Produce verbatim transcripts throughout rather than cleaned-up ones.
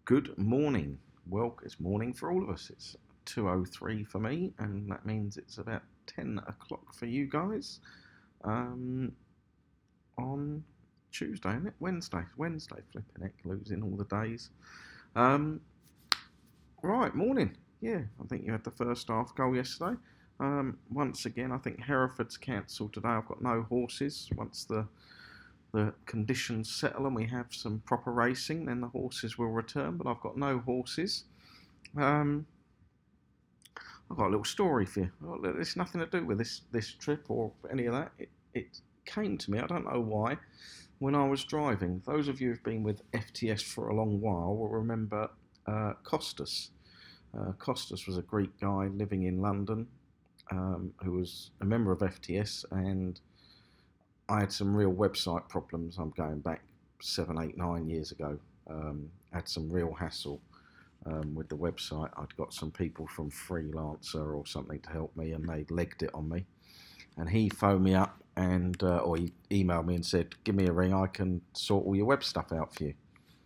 Good morning. Well, it's morning for all of us. It's two oh three for me, and that means it's about ten o'clock for you guys um, on Tuesday, isn't it? Wednesday. Wednesday, flipping heck, losing all the days. Um, right, morning. Yeah, I think you had the first half goal yesterday. Um, once again, I think Hereford's cancelled today. I've got no horses. Once the the conditions settle and we have some proper racing, then the horses will return. But I've got no horses. Um, I've got a little story for you. Well, it's nothing to do with this this trip or any of that. It, it came to me. I don't know why. When I was driving, those of you who've been with F T S for a long while will remember uh, Costas. Uh, Costas was a Greek guy living in London um, who was a member of F T S, and I had some real website problems. I'm going back seven, eight, nine years ago. Um, had some real hassle um, with the website. I'd got some people from Freelancer or something to help me, and they'd legged it on me. And he phoned me up and, uh, or he emailed me and said, "Give me a ring. I can sort all your web stuff out for you."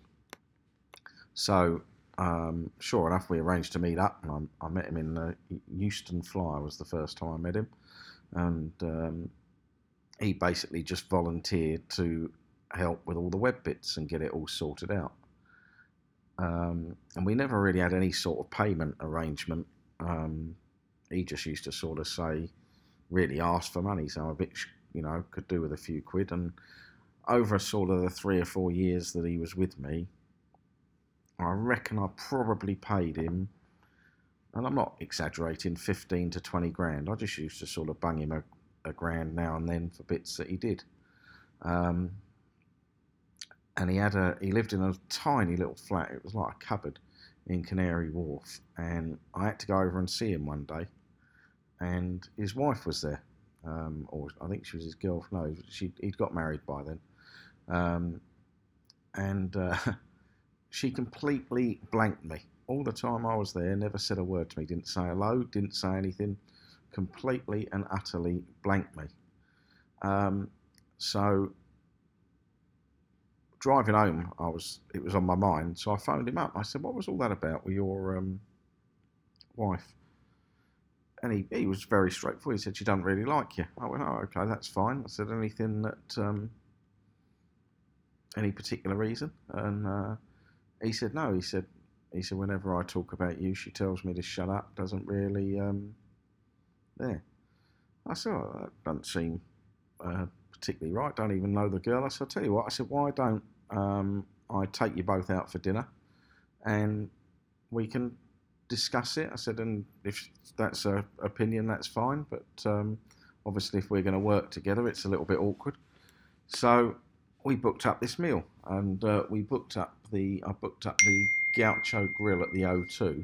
So, um, sure enough, we arranged to meet up, and I, I met him in the Euston Flyer. Was the first time I met him, and um, he basically just volunteered to help with all the web bits and get it all sorted out. Um, and we never really had any sort of payment arrangement. Um, he just used to sort of say, really ask for money, so I'm a bit, you know, could do with a few quid. And over sort of the three or four years that he was with me, I reckon I probably paid him, and I'm not exaggerating, fifteen to twenty grand. I just used to sort of bung him a, a grand now and then for bits that he did. Um, and he had a he lived in a tiny little flat. It was like a cupboard in Canary Wharf, and I had to go over and see him one day, and his wife was there, um, or I think she was his girlfriend. No, she he'd got married by then, um, and uh, she completely blanked me all the time I was there. Never said a word to me. Didn't say hello. Didn't say anything. Completely and utterly blanked me. Um, so driving home, I was it was on my mind, so I phoned him up. I said, "What was all that about with your um, wife?" And he, he was very straightforward. He said, "She doesn't really like you." I went, "Oh, okay, that's fine." I said, "Anything that um, any particular reason?" And uh, he said, "No." He said, "He said whenever I talk about you, she tells me to shut up. Doesn't really um, there." I said, "Oh, that doesn't seem uh, particularly right. Don't even know the girl." I said, "I'll tell you what." I said, "Why don't um, I take you both out for dinner, and we can discuss it?" I said, "And if that's her opinion, that's fine. But um, obviously, if we're going to work together, it's a little bit awkward." So we booked up this meal, and uh, we booked up the I booked up the Gaucho Grill at the O two.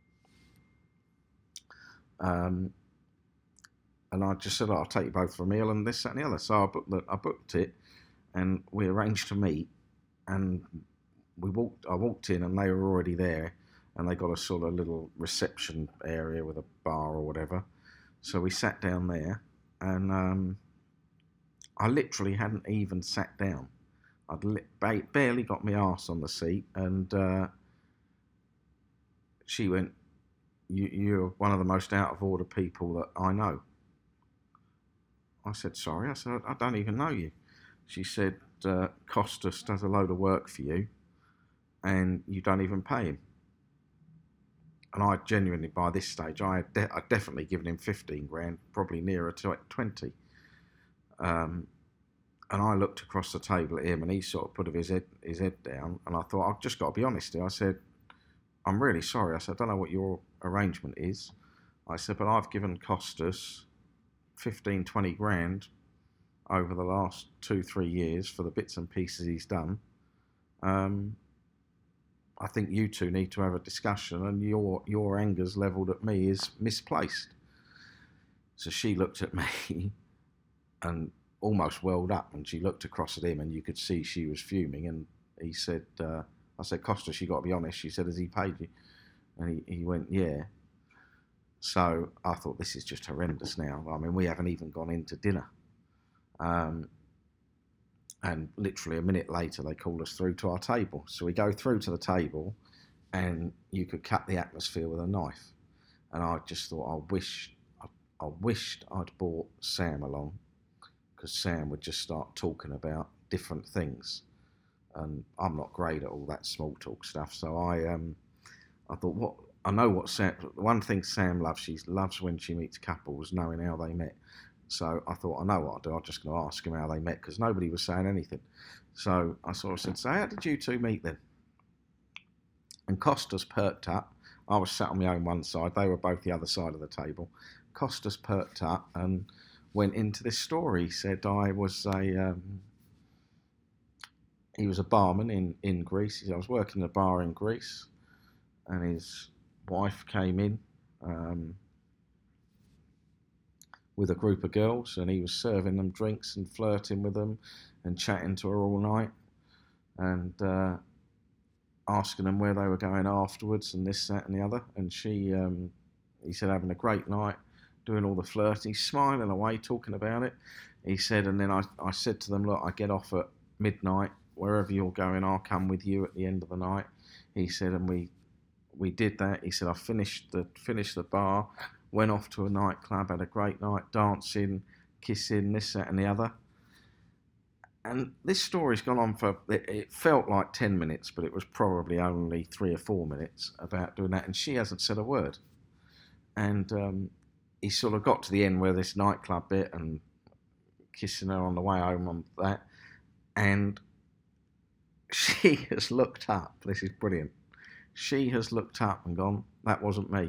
Um, and I just said, oh, "I'll take you both for a meal," and this, that, and the other. So I booked, the, I booked it, and we arranged to meet. And we walked. I walked in, and they were already there, and they got a sort of little reception area with a bar or whatever. So we sat down there, and um, I literally hadn't even sat down. I'd li- ba- barely got my arse on the seat, and uh, she went, you, "You're one of the most out of order people that I know." I said, "Sorry." I said, "I don't even know you." She said, uh, "Costas does a load of work for you, and you don't even pay him." And I genuinely, by this stage, I had de- I'd definitely given him fifteen grand, probably nearer to twenty. Um, and I looked across the table at him, and he sort of put his head his head down. And I thought, I've just got to be honest here. I said, "I'm really sorry." I said, "I don't know what your arrangement is." I said, "But I've given Costas fifteen, twenty grand over the last two, three years for the bits and pieces he's done. Um, I think you two need to have a discussion, and your your anger's levelled at me is misplaced." So she looked at me and almost welled up, and she looked across at him, and you could see she was fuming. And he said, uh, "I said, Costas, you got to be honest." She said, "Has he paid you?" And he, he went, "Yeah." So I thought, this is just horrendous now. I mean, we haven't even gone into dinner. Um, and literally a minute later, they call us through to our table. So we go through to the table, and you could cut the atmosphere with a knife. And I just thought, I wish, I, I wished I'd brought Sam along, because Sam would just start talking about different things, and I'm not great at all that small talk stuff. So I, um, I thought, what I know what Sam. One thing Sam loves, she loves when she meets couples, knowing how they met. So I thought, I know what I'll do. I'm just going to ask them how they met, because nobody was saying anything. So I sort of said, so how did you two meet then? And Costas perked up. I was sat on my own one side. They were both the other side of the table. Costas perked up and went into this story. He said I was a um, he was a barman in, in Greece. He said, I was working in a bar in Greece, and his wife came in um, with a group of girls, and he was serving them drinks and flirting with them and chatting to her all night, and uh, asking them where they were going afterwards and this, that and the other. And she, um, he said, having a great night, doing all the flirting, smiling away, talking about it. He said, and then I, I said to them, look, I get off at midnight, wherever you're going, I'll come with you at the end of the night. He said, and we we did that. He said, I finished the finished the bar, went off to a nightclub, had a great night, dancing, kissing, this, that and the other. And this story's gone on for, it, it felt like ten minutes, but it was probably only three or four minutes about doing that. And she hasn't said a word. And um, he sort of got to the end where this nightclub bit and kissing her on the way home on that. And she has looked up. This is brilliant. She has looked up and gone, that wasn't me.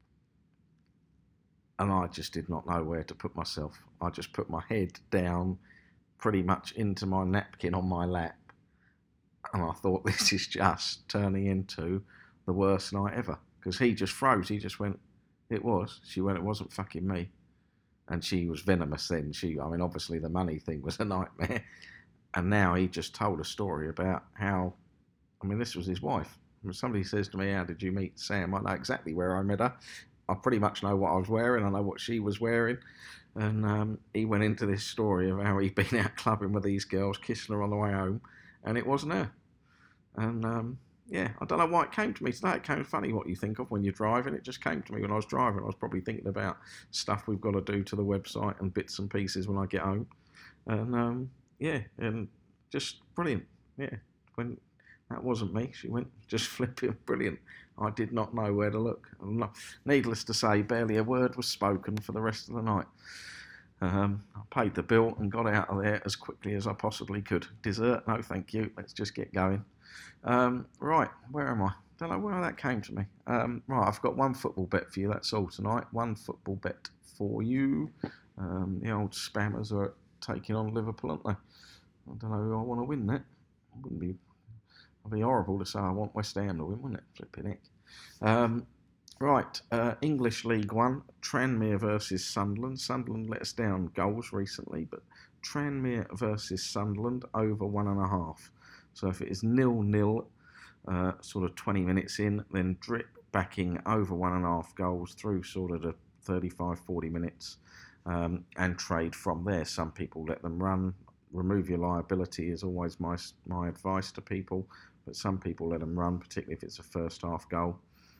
And I just did not know where to put myself. I just put my head down pretty much into my napkin on my lap, and I thought, this is just turning into the worst night ever, because he just froze. He just went, it was. She went, it wasn't fucking me. And she was venomous then. She, I mean, obviously the money thing was a nightmare, and now he just told a story about how, I mean, this was his wife. When somebody says to me, how did you meet Sam? I know exactly where I met her. I pretty much know what I was wearing. I know what she was wearing. And um, he went into this story of how he'd been out clubbing with these girls, kissing her on the way home, and it wasn't her. And um, yeah, I don't know why it came to me today. It came funny what you think of when you're driving. It just came to me when I was driving. I was probably thinking about stuff we've got to do to the website and bits and pieces when I get home. And um, yeah, and just brilliant. Yeah, when that wasn't me, she went just flipping brilliant. I did not know where to look. Needless to say, barely a word was spoken for the rest of the night. Um, I paid the bill and got out of there as quickly as I possibly could. Dessert? No, thank you. Let's just get going. Um, right, where am I? Don't know where that came to me. Um, right, I've got one football bet for you. That's all tonight. One football bet for you. Um, the old spammers are taking on Liverpool, aren't they? I don't know who I want to win that. It wouldn't be... It'd be horrible to say I want West Ham to win, wouldn't it? Flipping heck. Um, right, uh, English League One, Tranmere versus Sunderland. Sunderland let us down goals recently, but Tranmere versus Sunderland over one and a half. So if it is nil-nil, uh, sort of twenty minutes in, then drip backing over one and a half goals through sort of the thirty-five, forty minutes, um, and trade from there. Some people let them run. Remove your liability is always my my advice to people, but some people let them run, particularly if it's a first half goal.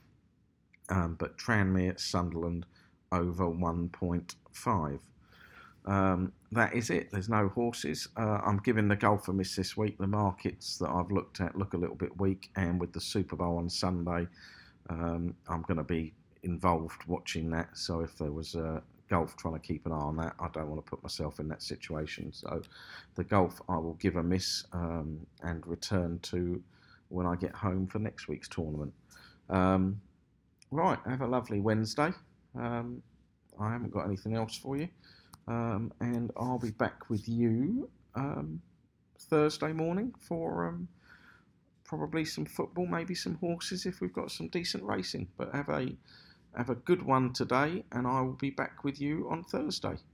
Um, but Tranmere, Sunderland over one point five. Um, that is it. There's no horses. Uh, I'm giving the golf a miss this week. The markets that I've looked at look a little bit weak, and with the Super Bowl on Sunday, um, I'm going to be involved watching that. So if there was a golf trying to keep an eye on that, I don't want to put myself in that situation. So the golf I will give a miss um, and return to when I get home for next week's tournament. Um, right, have a lovely Wednesday. Um, I haven't got anything else for you. Um, and I'll be back with you um, Thursday morning for um, probably some football, maybe some horses if we've got some decent racing. But have a have a good one today, and I will be back with you on Thursday.